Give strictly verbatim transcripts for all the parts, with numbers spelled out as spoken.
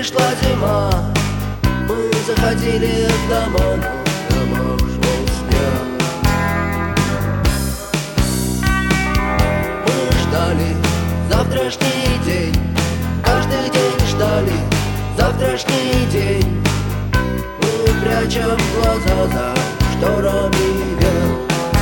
пришла зима, мы заходили в дома, в домах шел снег. Мы ждали завтрашний день, каждый день ждали завтрашний день. Мы прячем глаза за шторами век.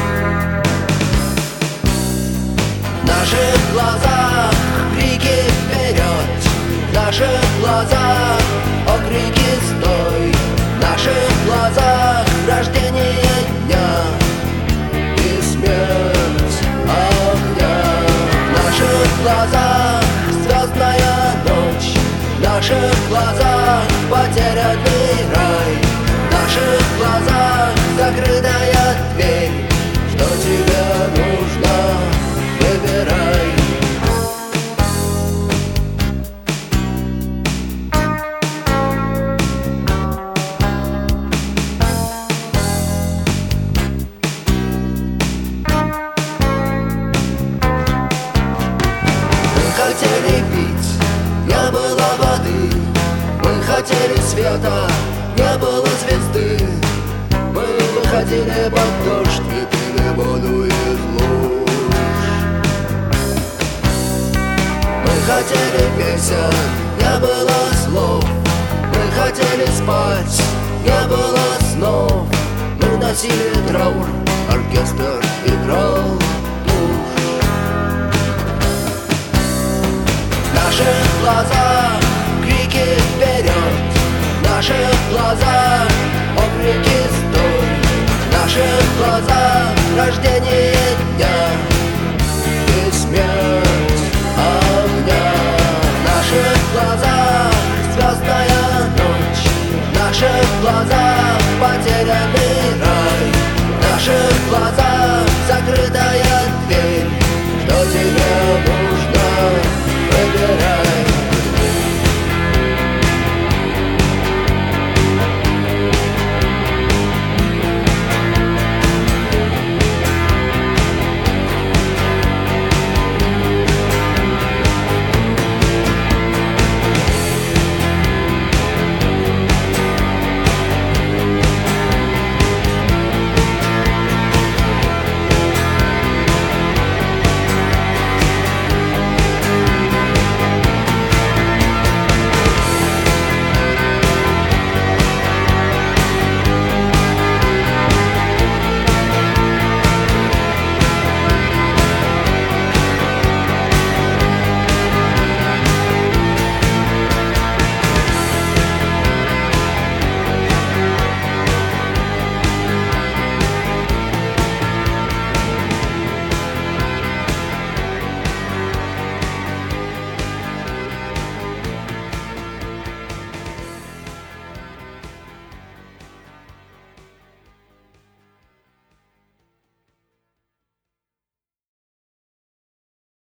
В наших глазах крики вперед, в наших глазах окрики стой, в наших глазах рождение дня и смерть огня. В наших глазах звездная ночь, в наших глазах потерянный рай, в наших глазах закрытая дверь. Что тебе нужно, выбирай. Мы хотели пить, не было воды, мы хотели света, не было звезды. Мы выходили под дождь и пили воду из луж. Мы хотели песен, не было слов. Мы хотели спать, не было снов. Мы носили траур, оркестр играл тушь. В наших глазах крики вперед, в наших глазах окрики стой, в наших глазах рождение